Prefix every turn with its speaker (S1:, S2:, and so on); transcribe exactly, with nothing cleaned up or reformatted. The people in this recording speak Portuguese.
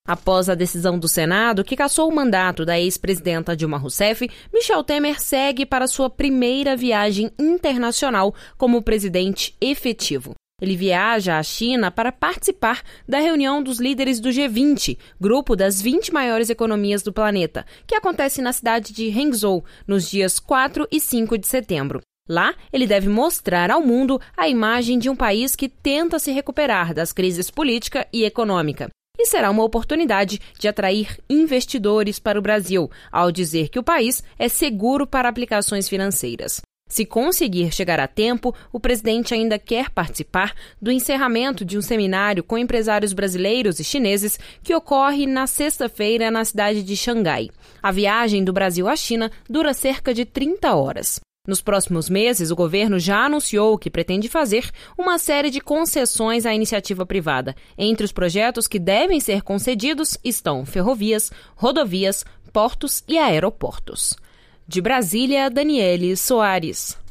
S1: Após a decisão do Senado, que cassou o mandato da ex-presidenta Dilma Rousseff, Michel Temer segue para sua primeira viagem internacional como presidente efetivo. Ele viaja à China para participar da reunião dos líderes do G vinte, grupo das vinte maiores economias do planeta, que acontece na cidade de Hangzhou, nos dias quatro e cinco de setembro. Lá, ele deve mostrar ao mundo a imagem de um país que tenta se recuperar das crises política e econômica. E será uma oportunidade de atrair investidores para o Brasil, ao dizer que o país é seguro para aplicações financeiras. Se conseguir chegar a tempo, o presidente ainda quer participar do encerramento de um seminário com empresários brasileiros e chineses que ocorre na sexta-feira na cidade de Xangai. A viagem do Brasil à China dura cerca de trinta horas. Nos próximos meses, o governo já anunciou que pretende fazer uma série de concessões à iniciativa privada. Entre os projetos que devem ser concedidos estão ferrovias, rodovias, portos e aeroportos. De Brasília, Daniele Soares.